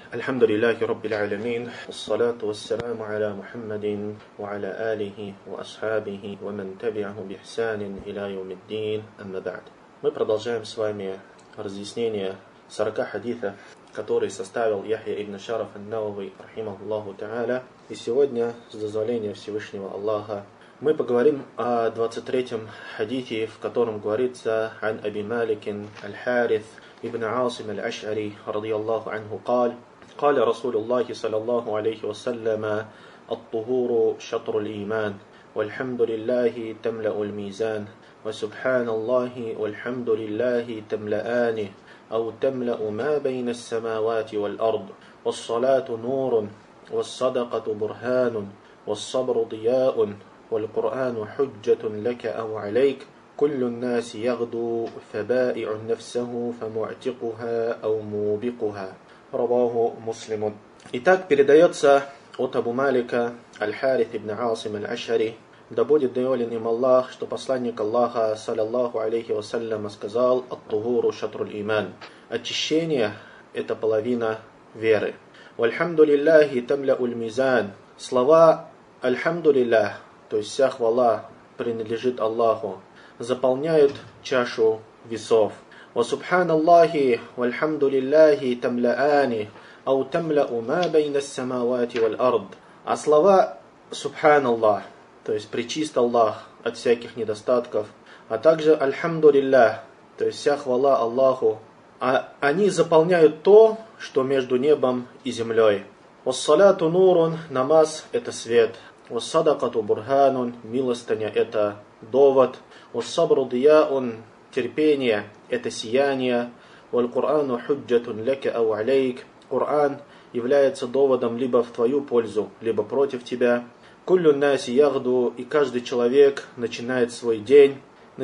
الحمد لله رب العالمين والصلاة والسلام على محمد وعلى آله وأصحابه ومن تبعه بإحسان إلى يوم الدين أما بعد. Мы продолжаем с вами разъяснение 40 хадисов, которые составил Яхья ибн Шараф ан-Навави, рахимахуллаху та'аля. И сегодня, с дозволения Всевышнего Аллаха, мы поговорим о 23-м хадите, в котором говорится «Ан Аби Маликин аль-Харith ибн Асим аль-Аш'ари, радiyallahu анху, قال قال رسول الله صلى الله عليه وسلم الطهور شطر الإيمان والحمد لله تملأ الميزان وسبحان الله والحمد لله تملأان أو تملأ ما بين السماوات والأرض والصلاة نور والصدقة برهان والصبر ضياء والقرآن حجة لك أو عليك كل الناس يغدو فبائع نفسه فمعتقها أو موبقها». Раваху Муслимун. Итак, передается от Абу Малика аль-Харith ибн Асим аль-Аш'ари, да будет доволен им Аллах, что посланник Аллаха, саллаллаху алейхи вассалям, сказал: «Ат-тухуру шатруль иман». Очищение – это половина веры. «Вальхамду лиллахи тамля'уль мизан». Слова «Альхамдулиллах», то есть вся хвала принадлежит Аллаху, заполняют чашу весов. وسبحان الله والحمد لله تملأان أو تملأ ما بين السماوات والأرض. А слова Субханаллах, то есть пречист Аллах от всяких недостатков, а также Альхамдулиллах, то есть вся хвала Аллаху, они заполняют то, что между небом и землей. Вассалату нурун, намаз – это свет. Вассадакату бурханун, милостыня – это довод. Вассабру дияун, терпение – это сияние. «Валь-Курану худжатун ляка ау алейк». Коран является доводом либо в твою пользу, либо против тебя. «Куллю наси ягду», и каждый человек начинает свой день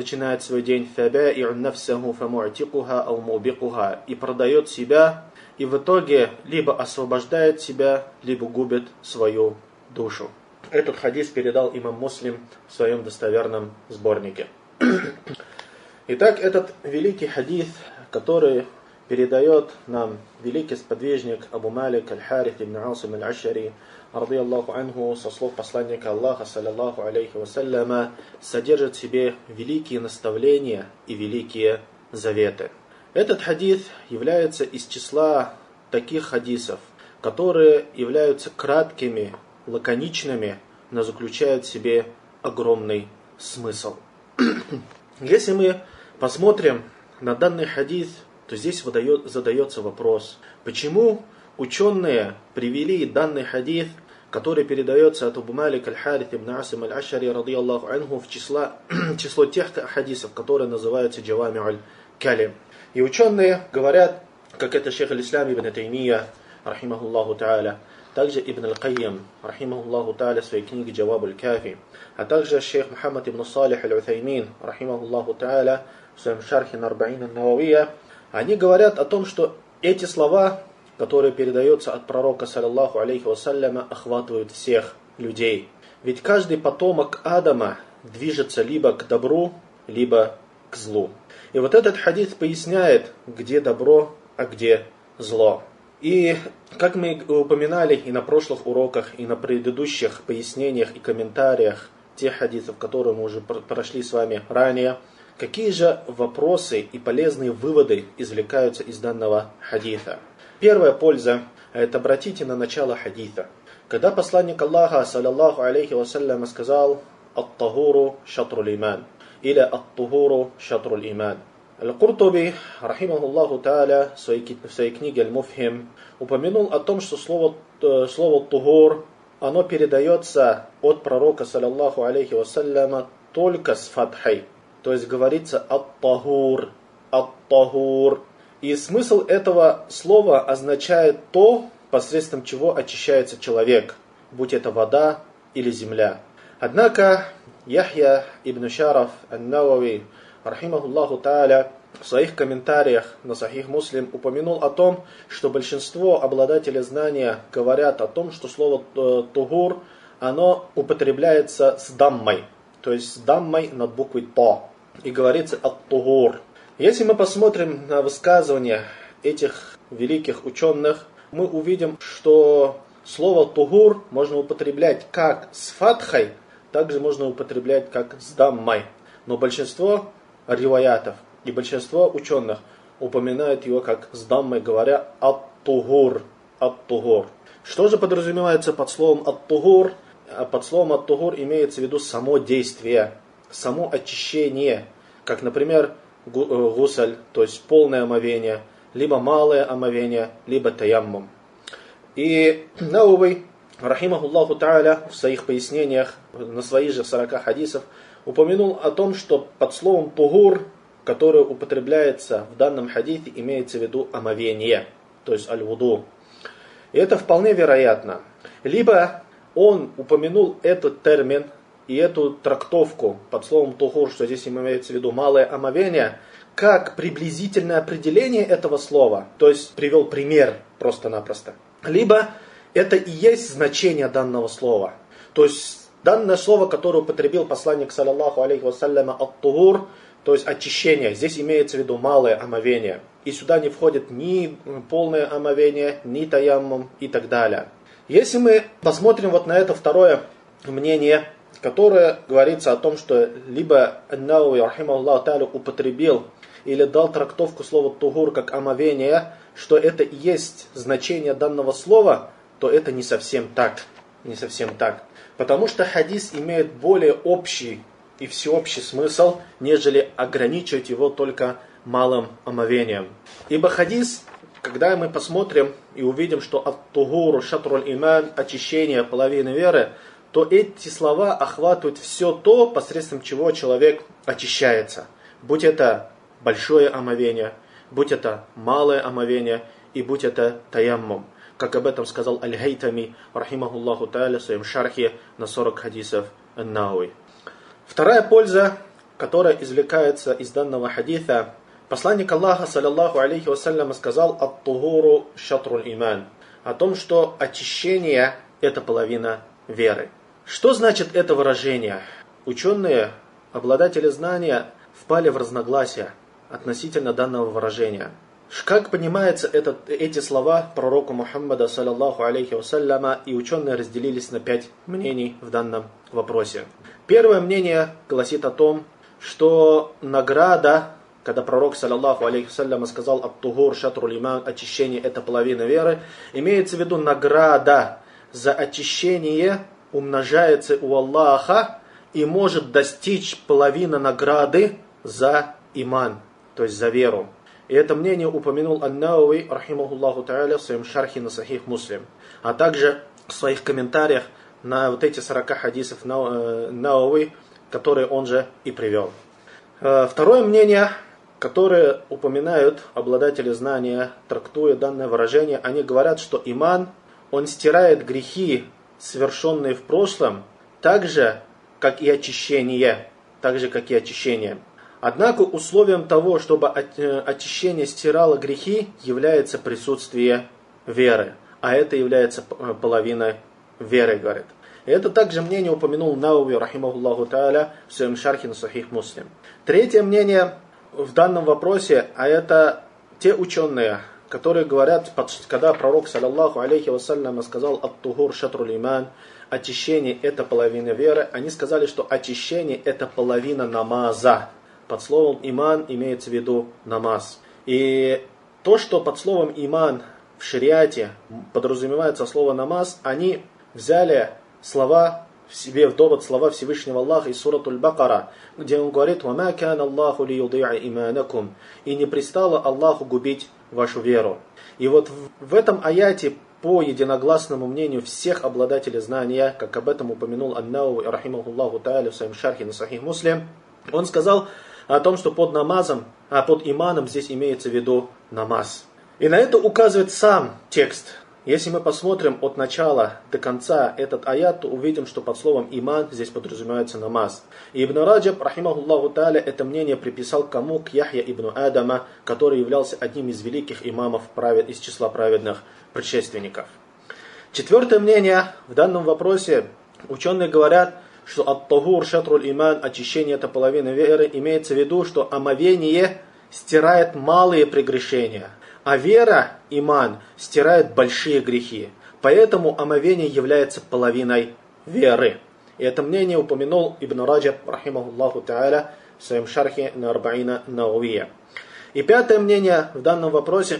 «фабаи'у нафсаху фаму'тикуха ау мубикуха», и продает себя, и в итоге либо освобождает себя, либо губит свою душу. Этот хадис передал имам Муслим в своем достоверном сборнике. Итак, этот великий хадис, который передает нам великий сподвижник Абу Малик аль-Харith ибн Асим аль-Аш'ари, радiyallahu анху, со слов посланника Аллаха, саллаллаху алейхи вассаляма, содержит в себе великие наставления и великие заветы. Этот хадис является из числа таких хадисов, которые являются краткими, лаконичными, но заключают в себе огромный смысл. Если мы посмотрим на данный хадис, то здесь задается вопрос, почему ученые привели данный хадис, который передается от Абу Малик аль-Харith ибн Асим аль-Аш'ари, радiyallahu анху, в число тех хадисов, которые называются джавами аль-калим. И ученые говорят, как это шейх аль-Ислам ибн Таймия, рахимахуллаху та'аля, также Ибн аль-Кайям, рахимахуллаху та'аля, в своей книге Джаваб аль-Кафи, а также шейх Мухаммад ибн Салих аль-Уthаймин, рахимахуллаху та'аля, в своем шархе на Арбаин ан-Нававия, они говорят о том, что эти слова, которые передаются от пророка, саллаллаху алейхи вассаляма, охватывают всех людей. Ведь каждый потомок Адама движется либо к добру, либо к злу. И вот этот хадис поясняет, где добро, а где зло. И, как мы упоминали и на прошлых уроках, и на предыдущих пояснениях и комментариях тех хадисов, которые мы уже прошли с вами ранее, какие же вопросы и полезные выводы извлекаются из данного хадиса? Первая польза – это обратите на начало хадиса. Когда посланник Аллаха, саллаллаху алейхи вассалям, сказал «Ат-тахуру шатруль иман» или «Ат-тухуру шатруль иман». Аль-Куртуби, рахимахуллаху та'аля, в своей книге Аль-Муфхим упомянул о том, что слово «тухур» оно передается от пророка, саллаллаху алейхи вассаляма, только с фатхой. То есть говорится «ат-тахур», «ат-тахур». И смысл этого слова означает то, посредством чего очищается человек, будь это вода или земля. Однако Яхья ибн Шараф ан-Навави, рахимахуллаху та'аля, в своих комментариях на Сахих Муслим упомянул о том, что большинство обладателей знания говорят о том, что слово «тухур» оно употребляется с даммой, то есть с даммой над буквой «то», и говорится «ат-тухур». Если мы посмотрим на высказывания этих великих ученых, мы увидим, что слово «тугур» можно употреблять как с фатхой, также можно употреблять как с даммой. Но большинство риваятов и большинство ученых упоминают его как с даммой, говоря «ат-тугур». «Ат-тугур». Что же подразумевается под словом «ат-тугур»? Под словом «ат-тугур» имеется в виду само действие, само очищение, как, например, гусаль, то есть полное омовение, либо малое омовение, либо таяммум. И Науви, рахимахуллаху та'аля, в своих пояснениях на своих же 40 хадисов упомянул о том, что под словом «тугур», которое употребляется в данном хадисе, имеется в виду омовение, то есть аль-вуду. И это вполне вероятно. Либо он упомянул этот термин и эту трактовку под словом «тугур», что здесь имеется в виду малое омовение, как приблизительное определение этого слова, то есть привел пример просто-напросто. Либо это и есть значение данного слова. То есть данное слово, которое употребил посланник, саллаллаху алейхи вассаляма, ат-тугур, то есть очищение, здесь имеется в виду малое омовение. И сюда не входит ни полное омовение, ни таяммум и так далее. Если мы посмотрим вот на это второе мнение, которое говорится о том, что либо Науви, рахимахуллаху та'аля, употребил или дал трактовку слова «тугур» как омовение, что это и есть значение данного слова, то это не совсем так. Не совсем так. Потому что хадис имеет более общий и всеобщий смысл, нежели ограничивать его только малым омовением. Ибо хадис, когда мы посмотрим и увидим, что ат-тугуру шатруль иман, очищение половины веры, то эти слова охватывают все то, посредством чего человек очищается. Будь это большое омовение, будь это малое омовение и будь это таяммум. Как об этом сказал Аль-Хайтами, рахимахуллаху та'аля, в своем шархе на 40 хадисов Ан-Науи. Вторая польза, которая извлекается из данного хадиса, посланник Аллаха, саллаллаху алейхи вассалям, сказал «ат-тугуру шатруль иман», о том, что очищение – это половина веры. Что значит это выражение? Ученые, обладатели знания, впали в разногласия относительно данного выражения. Как понимаются эти слова пророка Мухаммада, саллаллаху алейхи вассаляма, и ученые разделились на 5 мнений в данном вопросе. Первое мнение гласит о том, что награда, когда пророк, саллаллаху алейхи вассаляма, сказал «ат-тугур шатруль иман», очищение – это половина веры, имеется в виду награда за очищение умножается у Аллаха и может достичь половины награды за иман, то есть за веру. И это мнение упомянул Ан-Науви, рахимахуллаху та'аля, в своем шархе на Сахих Муслим, а также в своих комментариях на вот эти 40 хадисов Науви, которые он же и привел. Второе мнение, которое упоминают обладатели знания, трактуя данное выражение, они говорят, что иман, он стирает грехи, совершенные в прошлом, так же, как и очищение. Однако условием того, чтобы очищение стирало грехи, является присутствие веры. А это является половиной веры, говорит. И это также мнение упомянул Науви, рахимахуллаху та'аля, в своем шархе на Сахих Муслим. Третье мнение в данном вопросе, а это те ученые, которые говорят, когда пророк, саллаллаху алейхи вассалям, сказал «ат-тугур шатруль иман», очищение – это половина веры, они сказали, что очищение – это половина намаза. Под словом «иман» имеется в виду намаз. И то, что под словом «иман» в шариате подразумевается слово «намаз», они взяли слова в себе, в довод слова Всевышнего Аллаха из суратуль Бакара, где он говорит «Вама кан Аллаху ли юди'a иманакум», и не пристало Аллаху губить вашу веру. И вот в этом аяте, по единогласному мнению всех обладателей знания, как об этом упомянул Ан-Науви, рахимахуллаху та'аля, в своем шархе на Сахих Муслим, он сказал о том, что под намазом, под иманом здесь имеется в виду намаз. И на это указывает сам текст. Если мы посмотрим от начала до конца этот аят, то увидим, что под словом иман здесь подразумевается намаз. И Ибн Раджаб, рахимахуллаху та'аля, это мнение приписал кому? К Яхья ибн Адама, который являлся одним из великих имамов из числа праведных предшественников. Четвертое мнение в данном вопросе, ученые говорят, что ат-тугур шатруль иман, очищение — это половина веры, имеется в виду, что омовение стирает малые прегрешения. А вера, иман, стирает большие грехи. Поэтому омовение является половиной веры. И это мнение упомянул Ибн Раджаб, рахимахуллаху та'аля, в своем шархе на Арбаина Науия. И пятое мнение в данном вопросе,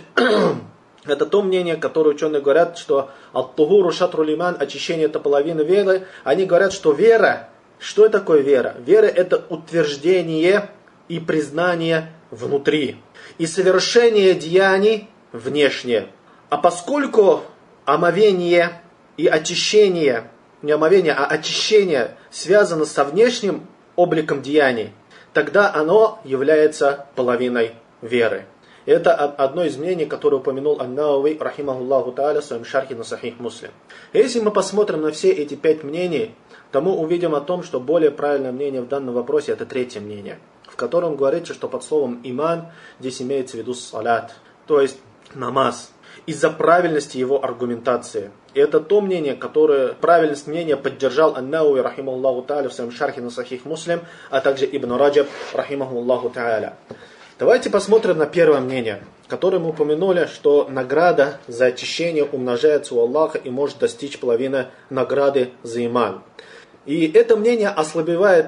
это то мнение, которое ученые говорят, что ат-тугуру шатрул иман, очищение это половина веры. Они говорят, что вера, что такое вера? Вера это утверждение и признание внутри. И совершение деяний внешне. А поскольку омовение и очищение, не омовение, а очищение связано со внешним обликом деяний, тогда оно является половиной веры. Это одно из мнений, которое упомянул Ан-Науи, рахимахуллаху та'аля, в своем шархе на Сахих Муслим. Если мы посмотрим на все эти 5 мнений, то мы увидим о том, что более правильное мнение в данном вопросе это третье мнение, в котором говорится, что под словом иман здесь имеется в виду салят, то есть намаз, из-за правильности его аргументации. И это то мнение, которое правильность мнения поддержал Ан-Науи, рахимахуллаху та'аля, в своем шархе на Сахих Муслим, а также Ибн Раджаб, рахимахуллаху та'аля. Давайте посмотрим на первое мнение, которое мы упомянули, что награда за очищение умножается у Аллаха и может достичь половины награды за иман. И это мнение ослабевает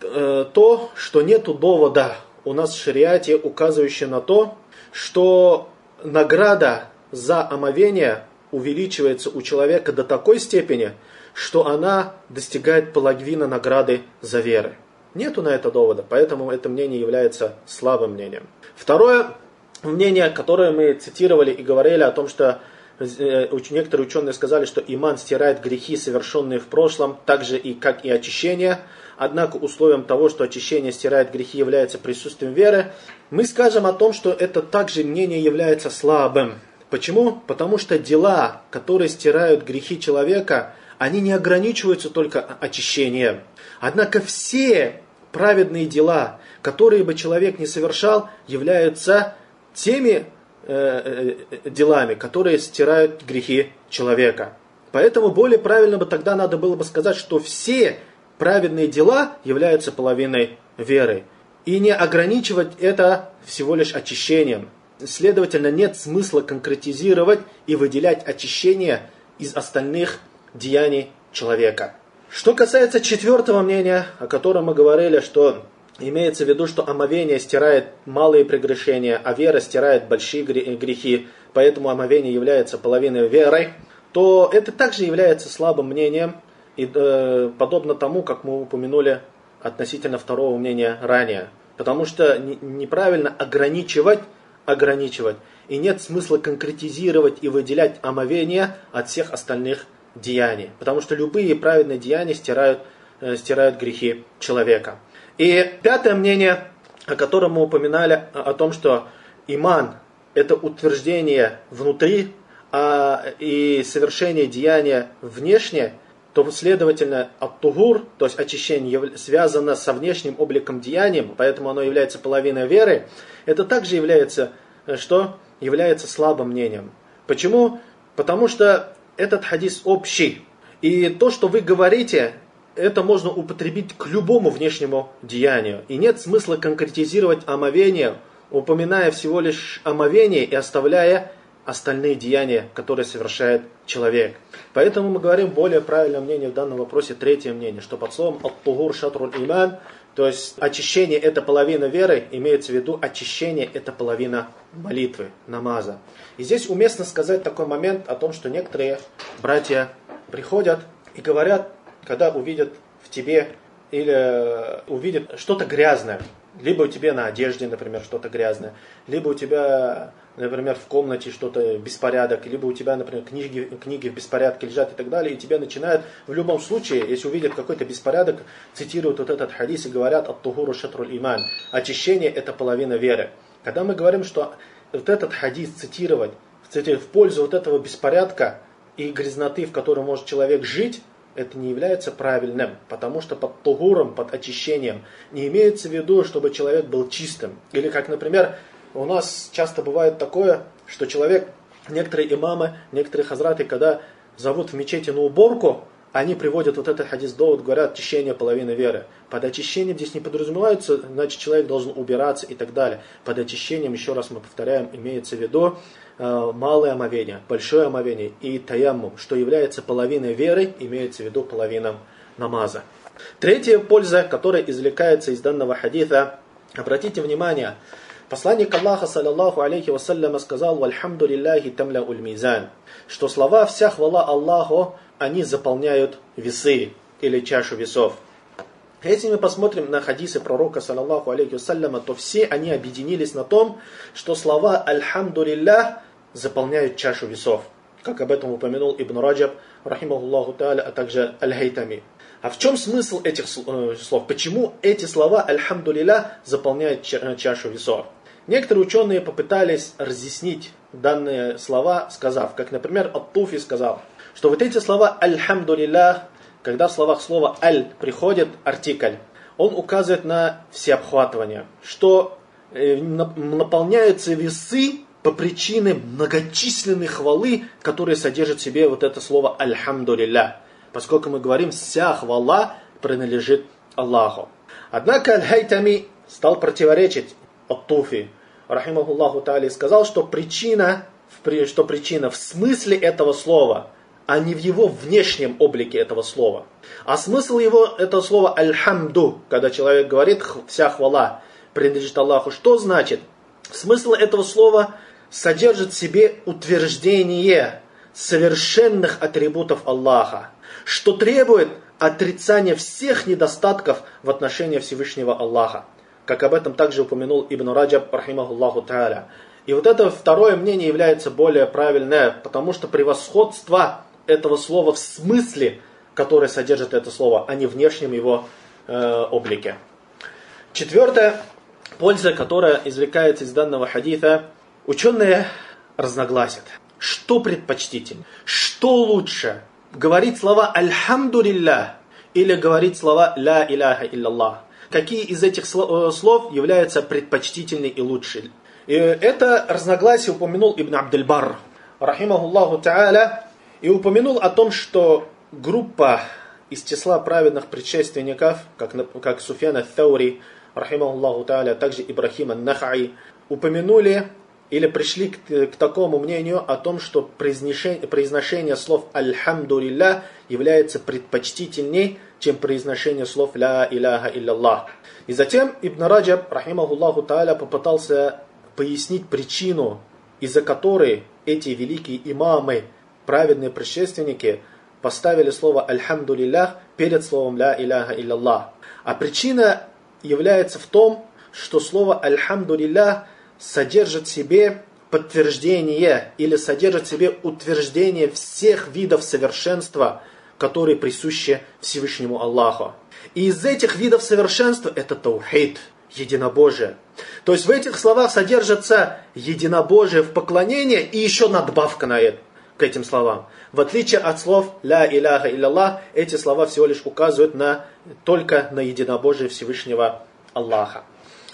то, что нету довода у нас в шариате, указывающего на то, что награда за омовение увеличивается у человека до такой степени, что она достигает половины награды за веру. Нету на это довода, поэтому это мнение является слабым мнением. Второе мнение, которое мы цитировали и говорили о том, что некоторые ученые сказали, что иман стирает грехи, совершенные в прошлом, так же и как и очищение. Однако условием того, что очищение стирает грехи, является присутствием веры. Мы скажем о том, что это также мнение является слабым. Почему? Потому что дела, которые стирают грехи человека, они не ограничиваются только очищением. Однако все праведные дела, которые бы человек не совершал, являются теми делами, которые стирают грехи человека. Поэтому более правильно бы тогда надо было бы сказать, что все праведные дела являются половиной веры. И не ограничивать это всего лишь очищением. Следовательно, нет смысла конкретизировать и выделять очищение из остальных деяний человека. Что касается четвертого мнения, о котором мы говорили, что имеется в виду, что омовение стирает малые прегрешения, а вера стирает большие грехи, поэтому омовение является половиной верой, то это также является слабым мнением, и подобно тому, как мы упомянули относительно второго мнения ранее. Потому что неправильно ограничивать, и нет смысла конкретизировать и выделять омовение от всех остальных деяний. Потому что любые праведные деяния стирают грехи человека. И пятое мнение, о котором мы упоминали, о том, что иман – это утверждение внутри, и совершение деяния внешне, то, следовательно, ат-тугур, то есть очищение, связано со внешним обликом деянием, поэтому оно является половиной веры, это также является, что? Является слабым мнением. Почему? Потому что этот хадис общий. И то, что вы говорите, это можно употребить к любому внешнему деянию. И нет смысла конкретизировать омовение, упоминая всего лишь омовение и оставляя остальные деяния, которые совершает человек. Поэтому мы говорим более правильное мнение в данном вопросе, третье мнение, что под словом ат-тугур шатруль иман, то есть очищение это половина веры, имеется в виду очищение это половина молитвы, намаза. И здесь уместно сказать такой момент о том, что некоторые братья приходят и говорят, когда увидят в тебе или увидят что-то грязное, либо у тебя на одежде, например, что-то грязное, либо у тебя, например, в комнате что-то беспорядок, либо у тебя, например, книги в беспорядке лежат и так далее, и тебя начинают, в любом случае, если увидят какой-то беспорядок, цитируют вот этот хадис и говорят «ат-тугуру шатруль иман», очищение это половина веры. Когда мы говорим, что вот этот хадис цитировать в пользу вот этого беспорядка и грязноты, в которой может человек жить, это не является правильным, потому что под тугуром, под очищением не имеется в виду, чтобы человек был чистым. Или как, например, у нас часто бывает такое, что человек, некоторые имамы, некоторые хазраты, когда зовут в мечети на уборку, они приводят вот этот хадис довод, говорят, очищение половины веры. Под очищением здесь не подразумевается, значит, человек должен убираться и так далее. Под очищением, еще раз мы повторяем, имеется в виду малое омовение, большое омовение и таяммум, что является половиной веры, имеется в виду половина намаза. Третья польза, которая извлекается из данного хадиса, обратите внимание, посланник Аллаха, саллаллаху алейхи вассаляма, сказал: «Вальхамду лилляхи тамля уль мизан», что слова «вся хвала Аллаху», они заполняют весы или чашу весов. Если мы посмотрим на хадисы пророка, саллаллаху алейхи вассаляма, то все они объединились на том, что слова «Альхамду лиллях» заполняют чашу весов. Как об этом упомянул Ибн Раджаб, рахимахуллаху тааля, а также Аль-Хайтами. А в чем смысл этих слов? Почему эти слова «Альхамду лиллях» заполняют чашу весов? Некоторые ученые попытались разъяснить данные слова, сказав, как, например, Ат-Туфи сказал, что вот эти слова «Альхамду лиллях», когда в словах слова «аль» приходит артикль, он указывает на всеобхватывание, что наполняются весы по причине многочисленной хвалы, которые содержат в себе вот это слово «Альхамду лиллях», поскольку мы говорим, вся хвала принадлежит Аллаху. Однако Аль-Хайтами стал противоречить Ат-Туфи, рахимахуллаху тааля, сказал, что причина в смысле этого слова, а не в его внешнем облике этого слова. А смысл этого слова «Аль-Хамду», когда человек говорит «вся хвала принадлежит Аллаху», что значит? Смысл этого слова содержит в себе утверждение совершенных атрибутов Аллаха, что требует отрицания всех недостатков в отношении Всевышнего Аллаха, как об этом также упомянул Ибн Раджаб, рахимахуллаху тааля. И вот это второе мнение является более правильное, потому что превосходство этого слова в смысле, который содержит это слово, а не в внешнем его облике. Четвертая польза, которая извлекается из данного хадиса, ученые разногласят. Что предпочтительнее? Что лучше? Говорить слова «Альхамду лиллях» или говорить слова «Ла иляха илляллах»? Какие из этих слов являются предпочтительней и лучшей? И это разногласие упомянул Ибн Абдельбар, рахимахуллаху тааля, и упомянул о том, что группа из числа праведных предшественников, как Суфьян ат-Таури, рахимахуллаху тааля, а также Ибрахим ан-Нахаи, упомянули или пришли к такому мнению о том, что произношение слов «Альхамду лиллях» является предпочтительней, чем произношение слов «Ла иляха илляллах». И затем Ибн Раджаб, рахимахуллаху тааля, попытался пояснить причину, из-за которой эти великие имамы, праведные предшественники, поставили слово «Альхамду лиллях» перед словом «Ла иляха илляллах». А причина является в том, что слово «Альхамду лиллях» содержит в себе подтверждение или содержит в себе утверждение всех видов совершенства, которые присущи Всевышнему Аллаху. И из этих видов совершенства это таухид, единобожие. То есть в этих словах содержится единобожие в поклонении и еще надбавка к этим словам. В отличие от слов «Ла иляха илляллах», эти слова всего лишь указывают только на единобожие Всевышнего Аллаха.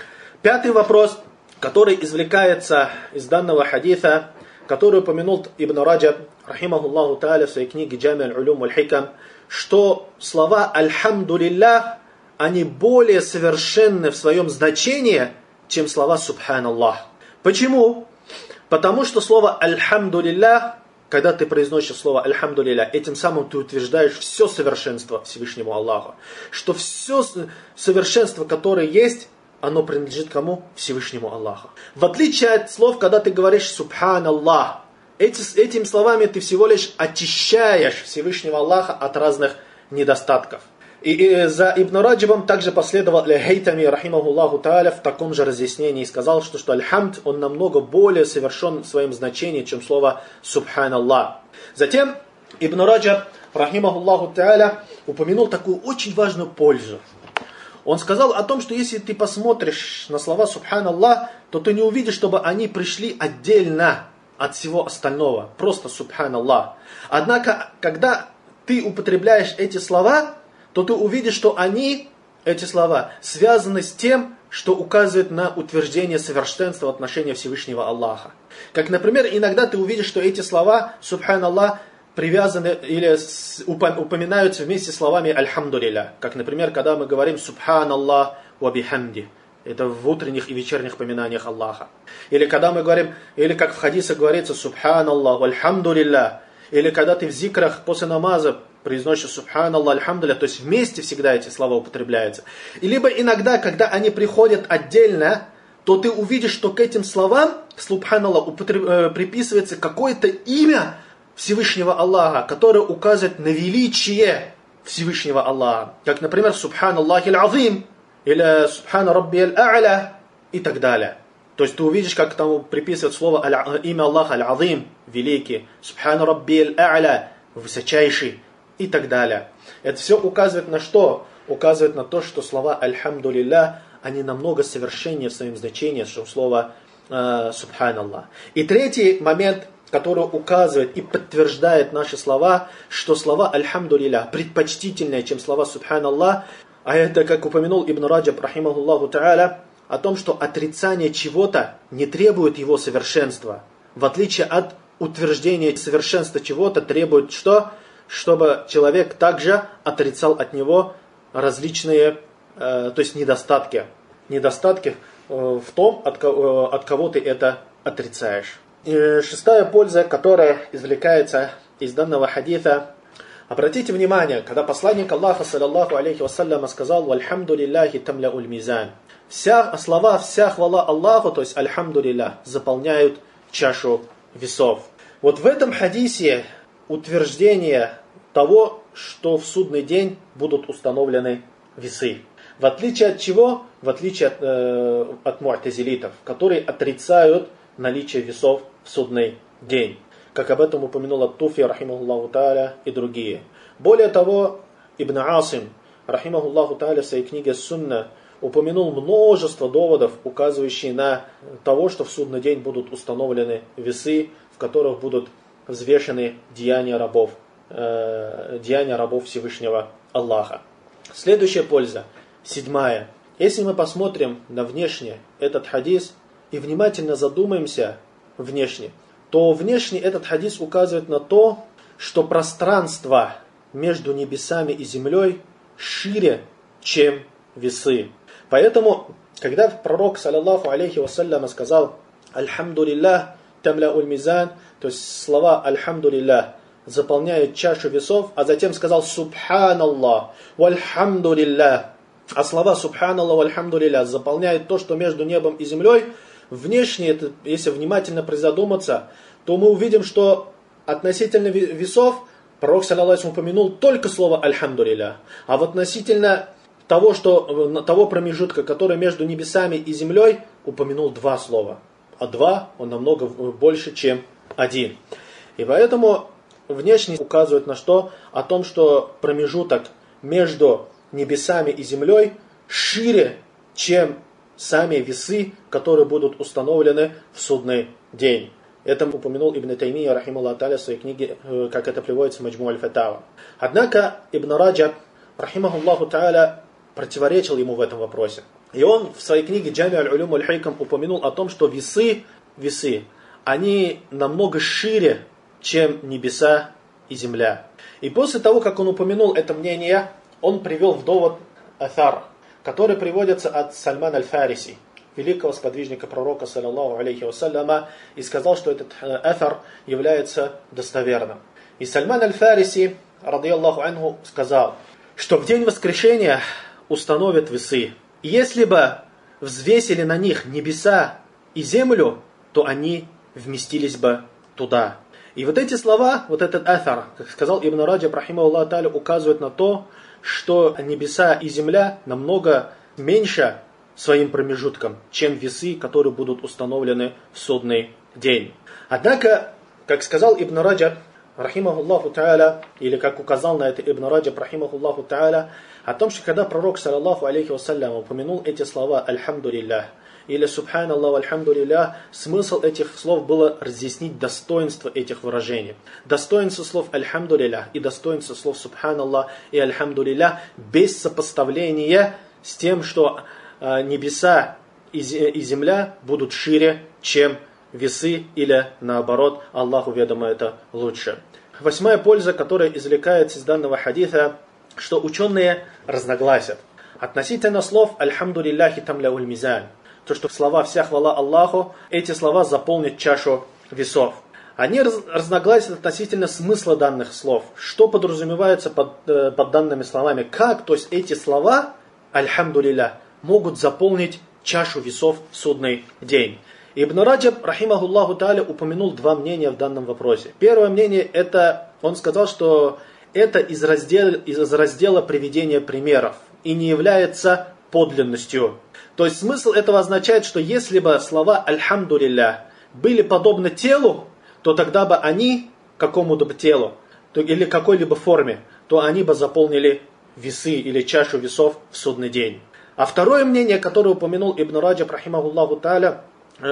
Пятый вопрос, который извлекается из данного хадиса, который упомянул Ибн Раджаб, рахимахуллаху тааля, в своей книге «Джами аль-улюм валь-хикам», что слова «Альхамду лиллях» они более совершенны в своем значении, чем слова «Субханаллах». Почему? Потому что слово «Альхамду лиллях», когда ты произносишь слово «Альхамду лиллях», этим самым ты утверждаешь все совершенство Всевышнему Аллаху. Что все совершенство, которое есть, оно принадлежит кому? Всевышнему Аллаху. В отличие от слов, когда ты говоришь «Субханаллах», этими словами ты всего лишь очищаешь Всевышнего Аллаха от разных недостатков. И за Ибн Раджабом также последовал Аль-Хайтами, рахимахуллаху тааля, в таком же разъяснении и сказал, что «Аль-Хамд» он намного более совершен в своем значении, чем слово «Субханаллах». Затем Ибн Раджаб, рахимахуллаху тааля, упомянул такую очень важную пользу. Он сказал о том, что если ты посмотришь на слова «Субханаллах», то ты не увидишь, чтобы они пришли отдельно от всего остального. Просто «Субханаллах». Однако, когда ты употребляешь эти слова, то ты увидишь, что эти слова, связаны с тем, что указывает на утверждение совершенства в отношении Всевышнего Аллаха. Как, например, иногда ты увидишь, что эти слова «Субханаллах» привязаны или упоминаются вместе с словами «Альхамдулилля». Как, например, когда мы говорим «Субханаллах ва бихамди». Это в утренних и вечерних поминаниях Аллаха. Или когда мы говорим, или как в хадисах говорится «Субханаллах вальхамдулилля». Или когда ты в зикрах после намаза произносишь «Субханаллах, альхамдулилля», то есть вместе всегда эти слова употребляются. И либо иногда, когда они приходят отдельно, то ты увидишь, что к этим словам «Субханаллах» приписывается какое-то имя Всевышнего Аллаха, которое указывает на величие Всевышнего Аллаха. Как, например, «Субханаллахи аль-азим» или «Субхана рабби аль-а'ля» и так далее. То есть ты увидишь, как там приписывают слово имя Аллаха аль-азим, великий, «Субхана рабби аль-а'ля», высочайший и так далее. Это все указывает на что? Указывает на то, что слова «Альхамдулилля» они намного совершеннее в своем значении, чем слово «Субханаллах». И третий момент, который указывает и подтверждает наши слова, что слова «Альхамдулилля» предпочтительнее, чем слова «Субханаллах». А это, как упомянул Ибн Раджаб, рахимахуллаху та'аля, о том, что отрицание чего-то не требует его совершенства. В отличие от утверждения совершенства чего-то требует что? Чтобы человек также отрицал от него различные, то есть недостатки. Недостатки в том, от кого ты это отрицаешь. И шестая польза, которая извлекается из данного хадиса. Обратите внимание, когда посланник Аллаха, саллаллаху алейхи вассаляма, сказал «Вальхамдулиллахи тамляуль мизан». Вся хвала Аллаху, то есть «Альхамдулиллах», заполняют чашу весов. Вот в этом хадисе утверждение того, что в судный день будут установлены весы. В отличие от чего? В отличие от му'тазилитов, которые отрицают наличие весов в судный день. Как об этом упомянул Ат-Туфи, рахимахуллаху та'аля, и другие. Более того, Ибн Асим, рахимахуллаху та'аля, в своей книге «Сунна» упомянул множество доводов, указывающие на того, что в судный день будут установлены весы, в которых будут взвешены деяния рабов Всевышнего Аллаха. Следующая польза, седьмая. Если мы посмотрим на внешне этот хадис и внимательно задумаемся внешне, то внешне этот хадис указывает на то, что пространство между небесами и землей шире, чем весы. Поэтому, когда пророк, саллаллаху алейхи вассаляма, сказал «Альхамдулиллах тамляуль мизан», то есть слова «Альхамдулиллах» заполняют чашу весов, а затем сказал «Субханаллах вальхамдулиллах», а слова «Субханаллах вальхамдулиллах» заполняют то, что между небом и землей. Внешне, если внимательно призадуматься, то мы увидим, что относительно весов пророк, саллаллаху алейхи, упомянул только слово «Альхамдулиллах», а вот относительно того промежутка, который между небесами и землей, упомянул два слова. А два он намного больше, чем один. И поэтому внешне указывает на что? О том, что промежуток между небесами и землей шире, чем сами весы, которые будут установлены в судный день. Это упомянул Ибн Таймия, рахимахуллаху та'аля, в своей книге, как это приводится в Маджму аль-Фатава. Однако Ибн Раджаб, рахимахуллаху та'аля, противоречил ему в этом вопросе. И он в своей книге «Джами аль-Улюм аль-Хикам» упомянул о том, что весы, они намного шире, чем небеса и земля. И после того, как он упомянул это мнение, он привел в довод Аthар, который приводится от Сальмана аль-Фариси, великого сподвижника пророка, саллаллаху алейхи вассаляма, и сказал, что этот Аthar является достоверным. И Сальман аль-Фариси, радийаллаху анху, сказал, что в день воскрешения установят весы. И если бы взвесили на них небеса и землю, то они вместились бы туда. И вот эти слова, вот этот Аthar, как сказал Ибн Раджаб, рахимахуллаху та'аля, указывают на то, что небеса и земля намного меньше своим промежутком, чем весы, которые будут установлены в судный день. Однако, как сказал Ибн Раджаб, рахимахуллаху та'аля, или как указал на это Ибн Раджаб, рахимахуллаху та'аля, о том, что когда пророк, саллаллаху алейхи вассалям, упомянул эти слова «Альхамдулиллах» или «Субханаллах альхамдулиллах», смысл этих слов было разъяснить достоинство этих выражений. Достоинство слов «Альхамдулиллах» и достоинство слов «Субханаллах» и «Альхамдулиллах» без сопоставления с тем, что небеса и земля будут шире, чем весы, или наоборот, Аллаху ведомо это лучше. 8-я польза, которая извлекается из данного хадиса, что ученые разногласят относительно слов «Альхамду лилляхи тамляуль мизан». То, что слова «Вся хвала Аллаху», эти слова заполнят чашу весов. Они разногласят относительно смысла данных слов. Что подразумевается под данными словами? Как, то есть эти слова «Альхамду лиллях» могут заполнить чашу весов в судный день. Ибн Раджаб, рахимахуллаху тааля, упомянул два мнения в данном вопросе. Первое мнение, это он сказал, что это из раздела приведения примеров и не является подлинностью. То есть смысл этого означает, что если бы слова «Альхамду лиллях» были подобны телу, то тогда бы они какому-то бы телу или какой-либо форме, то они бы заполнили весы или чашу весов в судный день. А второе мнение, которое упомянул Ибн Раджаб, рахимахуллаху тааля,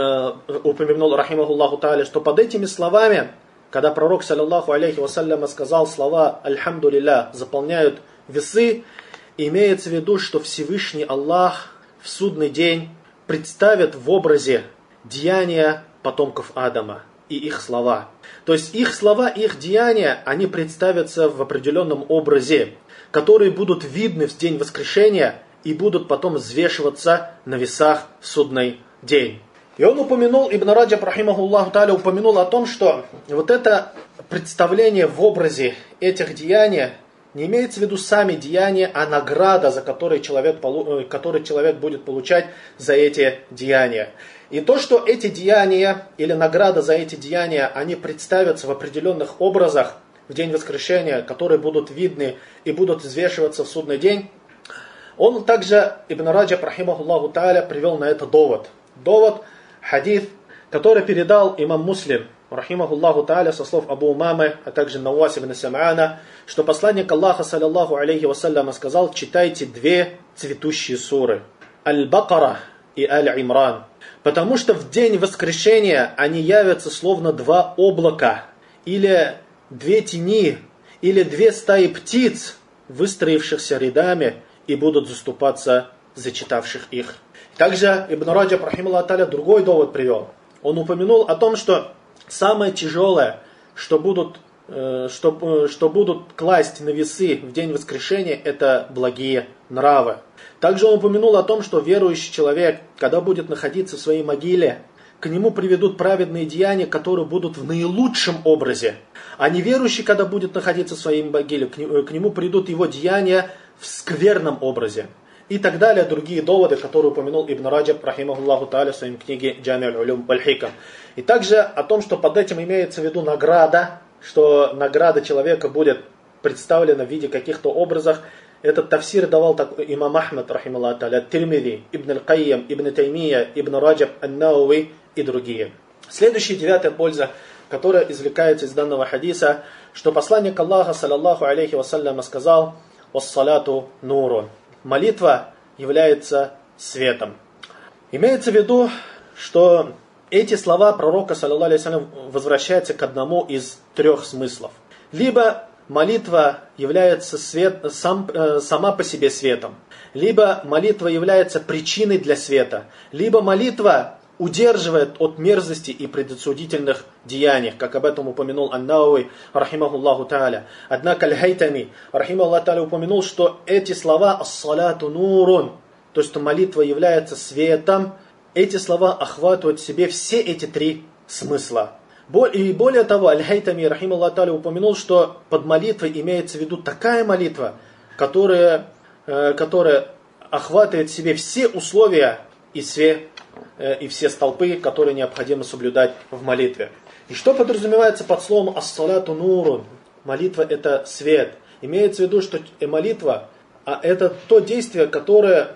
что под этими словами, когда пророк, саллаллаху алейхи вассаляма, сказал слова «Альхамду лиллях» заполняют весы, имеется в виду, что Всевышний Аллах в судный день представит в образе деяния потомков Адама и их слова. То есть их слова, их деяния, они представятся в определенном образе, которые будут видны в день воскрешения и будут потом взвешиваться на весах в судный день. И он упомянул, Ибн Раджаб, рахимахуллаху тааля, упомянул о том, что вот это представление в образе этих деяний не имеется в виду сами деяния, а награда, за который человек будет получать за эти деяния. И то, что эти деяния или награда за эти деяния, они представятся в определенных образах в день воскрешения, которые будут видны и будут взвешиваться в судный день, он также, Ибн Раджаб, рахимахуллаху тааля, привел на это довод. Довод, хадис, который передал имам Муслим, рахимахуллаху тааля, со слов Абу Умамы, а также Науас ибн Сам'ана, что посланник Аллаха, саллаллаху алейхи вассаляма, сказал: читайте две цветущие суры, Аль-Бакара и Аль-Имран, потому что в день воскрешения они явятся словно два облака, или две тени, или две стаи птиц, выстроившихся рядами, и будут заступаться за читавших их. Также Ибн Раджаб, рахимахуллаху тааля, другой довод привел. Он упомянул о том, что самое тяжелое, что будут класть на весы в день воскрешения, это благие нравы. Также он упомянул о том, что верующий человек, когда будет находиться в своей могиле, к нему приведут праведные деяния, которые будут в наилучшем образе. А неверующий, когда будет находиться в своей могиле, к нему придут его деяния в скверном образе. И так далее, другие доводы, которые упомянул Ибн Раджаб, рахимахуллаху тааля, в своей книге «Джами аль-Улюм валь-Хикам». И также о том, что под этим имеется в виду награда, что награда человека будет представлена в виде каких-то образов. Этот тафсир давал имам Ахмад, рахимахуллаху тааля, Тирмизи, Ибн аль-Кайям, Ибн Таймия, Ибн Раджаб, ан-Науви и другие. Следующая, 9-я польза, которая извлекается из данного хадиса, что посланник Аллаха, саллаллаху алейхи вассаляма, сказал: «Вассалату нурун». Молитва является светом. Имеется в виду, что эти слова пророка, саллаллаху алейхи вассалям, возвращаются к одному из трех смыслов. Либо молитва является сама по себе светом, либо молитва является причиной для света, либо молитва удерживает от мерзости и предосудительных деяний, как об этом упомянул Ан-Науи, рахимахуллаху тааля. Однако Аль-Хайтами, рахимахуллаху тааля, упомянул, что эти слова «ас-салату нурун», то, что молитва является светом, эти слова охватывают в себе все эти три смысла. И более того, Аль-Хайтами, рахимахуллаху тааля, упомянул, что под молитвой имеется в виду такая молитва, которая охватывает в себе все условия и все столпы, которые необходимо соблюдать в молитве. И что подразумевается под словом «ас-салату нурун»? Молитва – это свет. Имеется в виду, что молитва – это то действие, которое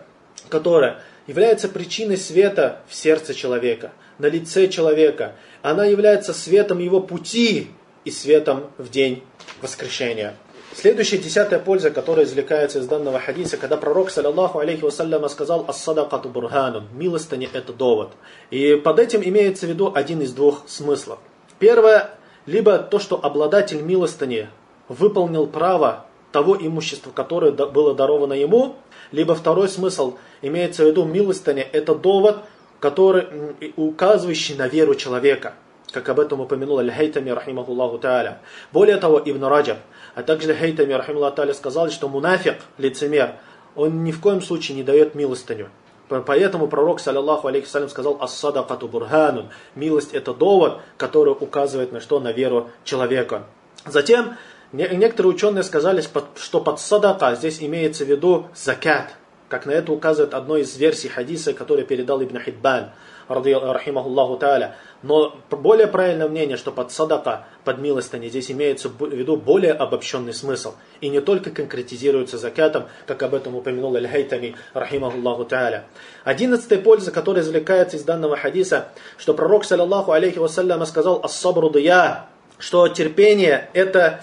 является причиной света в сердце человека, на лице человека. Она является светом его пути и светом в день воскрешения. Следующая, 10-я польза, которая извлекается из данного хадиса, когда пророк, саллаллаху алейхи вассаляма, сказал: «Ас-садакату бурханун», милостыня – это довод. И под этим имеется в виду один из двух смыслов. Первое, либо то, что обладатель милостыни выполнил право того имущества, которое было даровано ему, либо второй смысл, имеется в виду милостыня – это довод, указывающий на веру человека. как об этом упомянул Аль-Хайтами, рахимахуллаху та'аля. Более того, Ибн Раджаб, а также Аль-Хайтами, рахимахуллаху та'аля, сказал, что мунафик, лицемер, он ни в коем случае не дает милостыню. Поэтому пророк, саллаллаху алейхи вассалям, сказал: «Ас-садакату бурханун». Милость — это довод, который указывает на что? На веру человека. Затем некоторые ученые сказали, что под садака здесь имеется в виду закат, как на это указывает одной из версий хадиса, который передал Ибн Хиббан, рахимахуллаху та'аля. Но более правильное мнение, что под садака, под милостыню, здесь имеется в виду более обобщенный смысл. И не только конкретизируется закатом, как об этом упомянул Аль-Хайтами, рахимахуллаху та'аля. 11-я польза, которая извлекается из данного хадиса, что пророк, саллаллаху алейхи вассалям, сказал: «Ас-сабру дия», что терпение это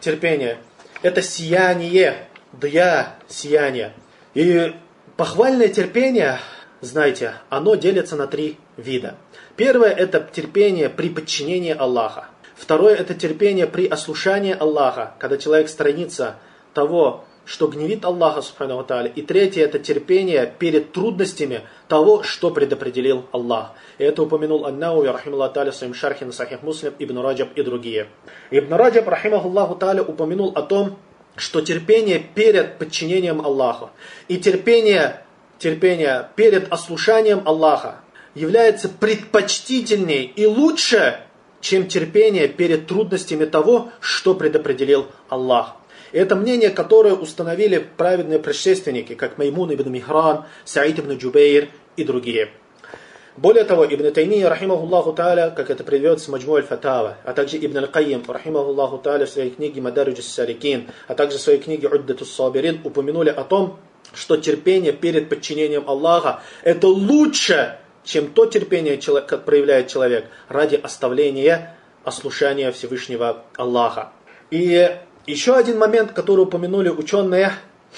сияние, дия, сияние. И похвальное терпение, знаете, оно делится на 3 вида. Первое — это терпение при подчинении Аллаха. Второе — это терпение при ослушании Аллаха, когда человек сторонится того, что гневит Аллаха, субхану ва тааля. И третье — это терпение перед трудностями того, что предопределил Аллах. И это упомянул Ан-Науви, рахимахуллаху тааля, в своем шархе на Сахих Муслим, Ибн Раджаб и другие. Ибн Раджаб, рахимахуллаху тааля, упомянул о том, что терпение перед подчинением Аллаху и терпение перед ослушанием Аллаха является предпочтительней и лучше, чем терпение перед трудностями того, что предопределил Аллах. И это мнение, которое установили праведные предшественники, как Маймун ибн Михран, Саид ибн Джубейр и другие. Более того, Ибн Таймия, рахимахуллаху тааля, как это приведется в Маджму аль-Фатава, а также Ибн Аль-Кайим, рахимахуллаху тааля, в своей книге Мадариджус ас-Саликин, а также в своей книге Уддатус Сабирин, упомянули о том, что терпение перед подчинением Аллаха — это лучше, чем то терпение, как проявляет человек ради оставления ослушания Всевышнего Аллаха. И еще один момент, который упомянули ученые,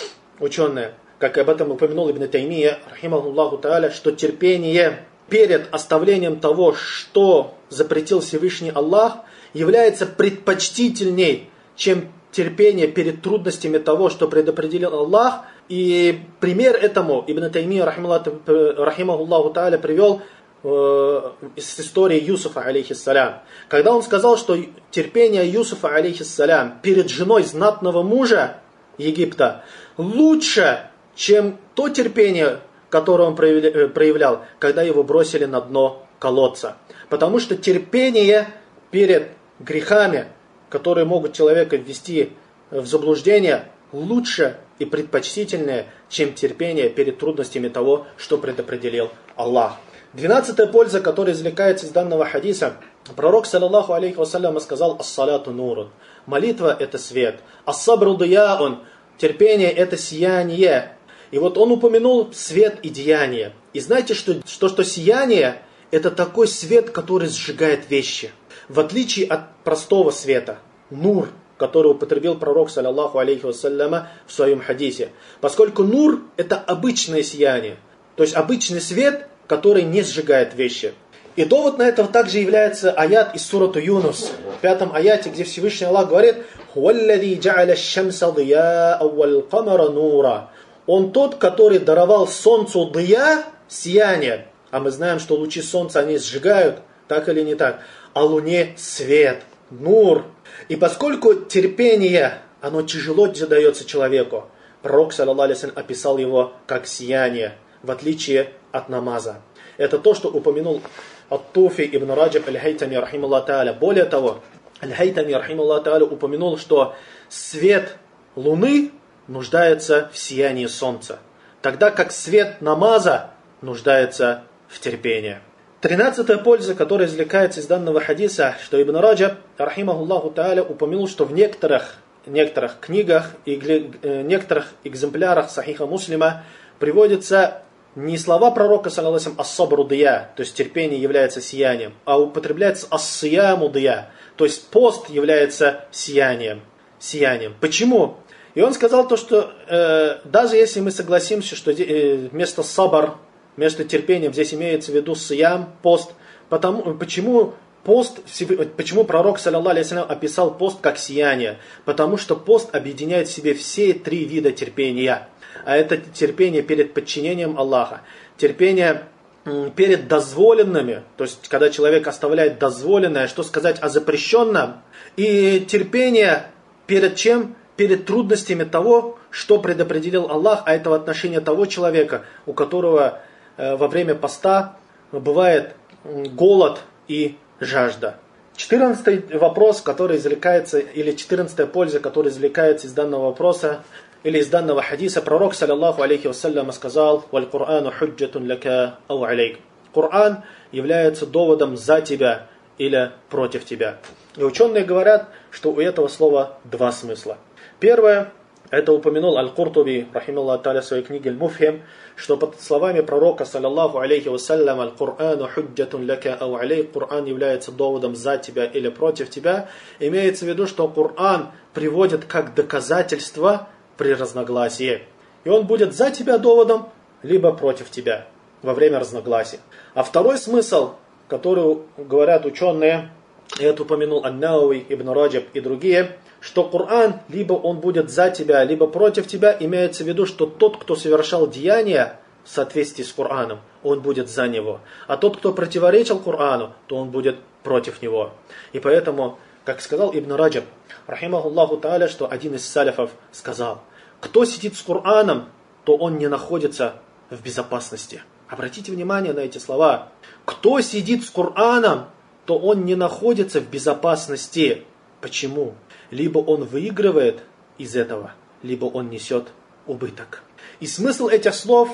как об этом упомянул Ибн Таймия, рахимахуллаху тааля, что терпение перед оставлением того, что запретил Всевышний Аллах, является предпочтительней, чем терпение перед трудностями того, что предопределил Аллах. И пример этому Ибн Таймия, рахимахуллаху тааля, привел из истории Юсуфа, алейхиссалям. Когда он сказал, что терпение Юсуфа, алейхиссалям, перед женой знатного мужа Египта лучше, чем то терпение, которое он проявлял, когда его бросили на дно колодца. Потому что терпение перед грехами, которые могут человека ввести в заблуждение, лучше и предпочтительнее, чем терпение перед трудностями того, что предопределил Аллах. 12-я польза, которая извлекается из данного хадиса, пророк, саллаллаху алейхи вассалям, сказал: «Ас-салату нурун». Молитва — это свет. «Ас-сабру дияун». Терпение — это сияние. И вот он упомянул свет и деяние. И знаете, что сияние — это такой свет, который сжигает вещи. В отличие от простого света, нур, который употребил пророк, саллаллаху алейхи вассаляма, в своем хадисе. Поскольку нур — это обычное сияние, то есть обычный свет, который не сжигает вещи. И довод на это также является аят из сураты Юнус, в 5 аяте, где Всевышний Аллах говорит: «Хуаллади джа'аля шамса дияа валь камара нура». Он тот, который даровал солнцу дия, сияние. А мы знаем, что лучи солнца, они сжигают, так или не так. А луне свет, нур. И поскольку терпение, оно тяжело дается человеку, пророк, саллаллаху алейхи вассалям, описал его как сияние, в отличие от намаза. Это то, что упомянул Ат-Туфи ибн Раджаб аль-Хайтами, рахимахуллаху тааля. Более того, аль-Хайтами, рахимахуллаху тааля, упомянул, что свет луны нуждается в сиянии солнца, тогда как свет намаза нуждается в терпении. 13-я польза, которая извлекается из данного хадиса, что Ибн Раджаб, рахимахуллаху тааля, упомянул, что в некоторых книгах и некоторых экземплярах Сахиха Муслима приводятся не слова пророка, саллаллаху алейхи ва саллям, ас-сабру дия, то есть терпение является сиянием, а употребляется ас-сияму дия, то есть пост является сиянием. Почему? И он сказал то, что даже если мы согласимся, что вместо сабр, вместо терпения здесь имеется в виду сиям, пост, почему пророк, саллаллаху алейхи ва саллям, описал пост как сияние? Потому что пост объединяет в себе все 3 вида терпения. А это терпение перед подчинением Аллаха, терпение перед дозволенными, то есть когда человек оставляет дозволенное, что сказать о запрещенном, и терпение перед чем? Перед трудностями того, что предопределил Аллах, а это в отношении того человека, у которого во время поста бывает голод и жажда. 14 вопрос, который извлекается, или 14 польза, которая извлекается из данного вопроса, или из данного хадиса, пророк, саллаллаху алейхи вассалям, сказал: «Валь Курану худжатун лака ау алейк». Коран является доводом за тебя или против тебя. И ученые говорят, что у этого слова два смысла. Первое, это упомянул Аль-Куртуби, рахималлаху та'аля, в своей книге Аль-Муфхим, что под словами пророка, саллаллаху алейхи вассалям, «Аль-Курану худжатун лака ау алейк», Коран является доводом за тебя или против тебя, имеется в виду, что Коран приводит как доказательство при разногласии. И он будет за тебя доводом, либо против тебя во время разногласия. А второй смысл, который говорят ученые, и это упомянул Ан-Науи, Ибн Раджаб и другие, что Коран, либо он будет за тебя, либо против тебя, имеется в виду, что тот, кто совершал деяния в соответствии с Кораном, он будет за него. А тот, кто противоречил Корану, то он будет против него. И поэтому, как сказал Ибн Раджаб, рахимахуллаху та'аля, что один из салифов сказал: кто сидит с Кораном, то он не находится в безопасности. Обратите внимание на эти слова. Кто сидит с Кораном, то он не находится в безопасности. Почему? Либо он выигрывает из этого, либо он несет убыток. И смысл этих слов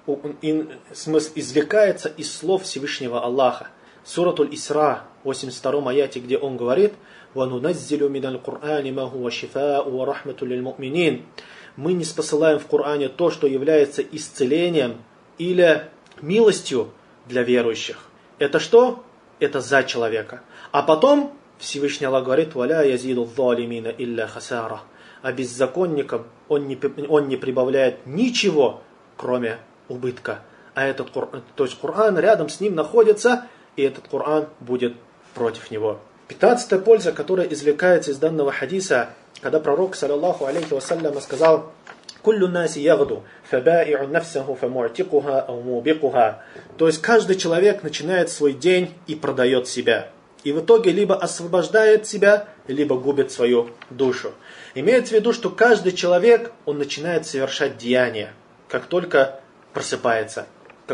смысл извлекается из слов Всевышнего Аллаха. Суратуль Исра, 82 аяте, где он говорит: «Вануназзилю миналь Кур'ани ма хуа шифа'у ва рахмату лиль му'минин». Мы не спосылаем в Коране то, что является исцелением или милостью для верующих. Это что? Это за человека. А потом Всевышний Аллах говорит: «Валя язиду залимина илля хасара». А беззаконникам он не прибавляет ничего, кроме убытка. А этот Коран, то есть Коран рядом с ним находится, и этот Коран будет против него. 15-я польза, которая извлекается из данного хадиса, когда пророк, саллаллаху алейхи вассалям, сказал: «Куллю наси ягду, фабаи'у нафсаху фаму'тикуха ау мубикуха». То есть каждый человек начинает свой день и продает себя. И в итоге либо освобождает себя, либо губит свою душу. Имеется в виду, что каждый человек, он начинает совершать деяния, как только просыпается.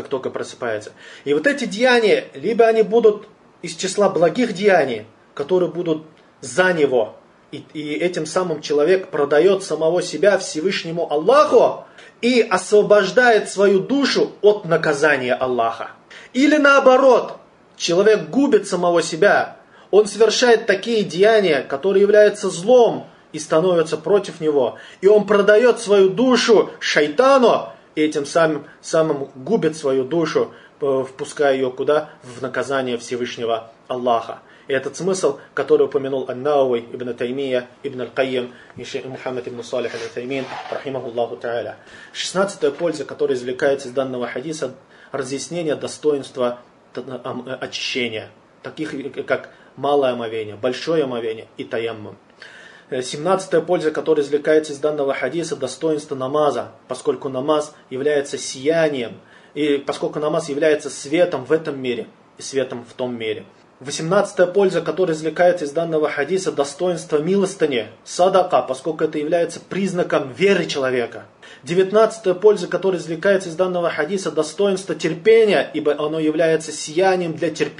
И вот эти деяния, либо они будут из числа благих деяний, которые будут за него, и этим самым человек продает самого себя Всевышнему Аллаху и освобождает свою душу от наказания Аллаха. Или наоборот, человек губит самого себя, он совершает такие деяния, которые являются злом и становятся против него, и он продает свою душу шайтану, и этим самым губит свою душу, впуская ее куда? В наказание Всевышнего Аллаха. И этот смысл, который упомянул Ан-Науи, Ибн Таймия, Ибн Аль-Кайим и шейх Мухаммад ибн Салих Аль-Утаймин, рахимахуллаху та'аля. 16-я польза, которая извлекается из данного хадиса, разъяснение достоинства очищения, таких как малое омовение, большое омовение и таяммум. 17-я польза, которая извлекается из данного хадиса, достоинство намаза, поскольку намаз является сиянием, и поскольку намаз является светом в этом мире и светом в том мире. 18-я польза, которая извлекается из данного хадиса, достоинство милостыни, садака, поскольку это является признаком веры человека. 19-я польза, которая извлекается из данного хадиса, достоинство терпения, ибо оно является сиянием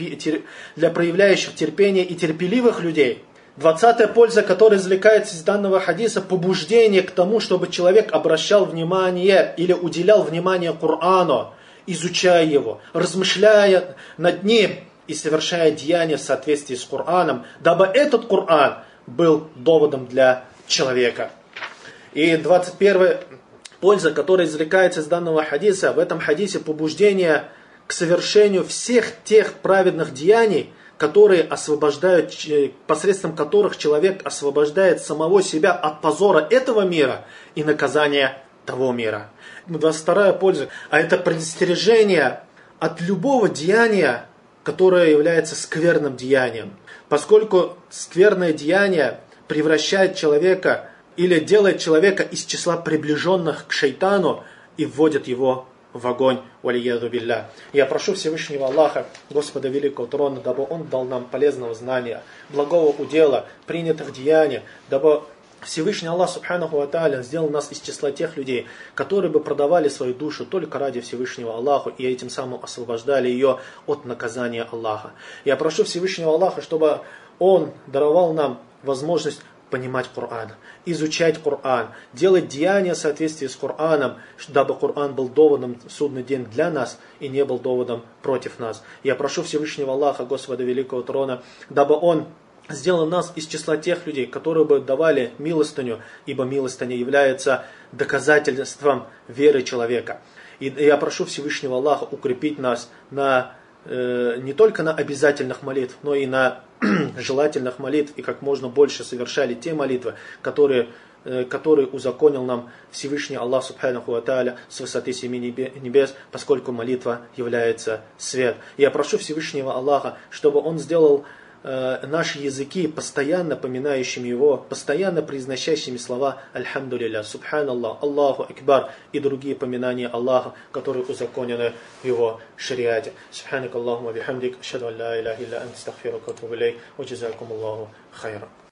для проявляющих терпение и терпеливых людей. 20-я польза, которая извлекается из данного хадиса, побуждение к тому, чтобы человек обращал внимание или уделял внимание Корану, изучая его, размышляя над ним и совершая деяния в соответствии с Кораном, дабы этот Коран был доводом для человека. И 21-я польза, которая извлекается из данного хадиса, в этом хадисе побуждение к совершению всех тех праведных деяний, которые освобождают, посредством которых человек освобождает самого себя от позора этого мира и наказания того мира. 22-я польза, а это предостережение от любого деяния, которое является скверным деянием. Поскольку скверное деяние превращает человека или делает человека из числа приближенных к шайтану и вводит его в огонь, валияду билля. Я прошу Всевышнего Аллаха, Господа Великого Трона, дабы Он дал нам полезного знания, благого удела, принятых деяний, дабы Всевышний Аллах Субханаху ва Тааля сделал нас из числа тех людей, которые бы продавали свою душу только ради Всевышнего Аллаха и этим самым освобождали ее от наказания Аллаха. Я прошу Всевышнего Аллаха, чтобы Он даровал нам возможность понимать Коран, изучать Коран, делать деяния в соответствии с Кораном, дабы Коран был доводом в судный день для нас и не был доводом против нас. Я прошу Всевышнего Аллаха, Господа Великого Трона, дабы Он сделал нас из числа тех людей, которые бы давали милостыню, ибо милостыня является доказательством веры человека. И я прошу Всевышнего Аллаха укрепить нас не только на обязательных молитв, но и на желательных молитв, и как можно больше совершали те молитвы, которые узаконил нам Всевышний Аллах Субханаху ва Тааля с высоты 7 небес, поскольку молитва является свет. Я прошу Всевышнего Аллаха, чтобы Он сделал наши языки постоянно поминающими Его, постоянно произносящими слова «Альхамдулилля», «Субханаллах», «Аллаху Акбар» и другие поминания Аллаха, которые узаконены в Его шариате. Субханак Аллахума бихамдик, ашхаду ан ла иляха илля анта, астагфирука ва атубу илейк, ва джазакум Аллаху хайра.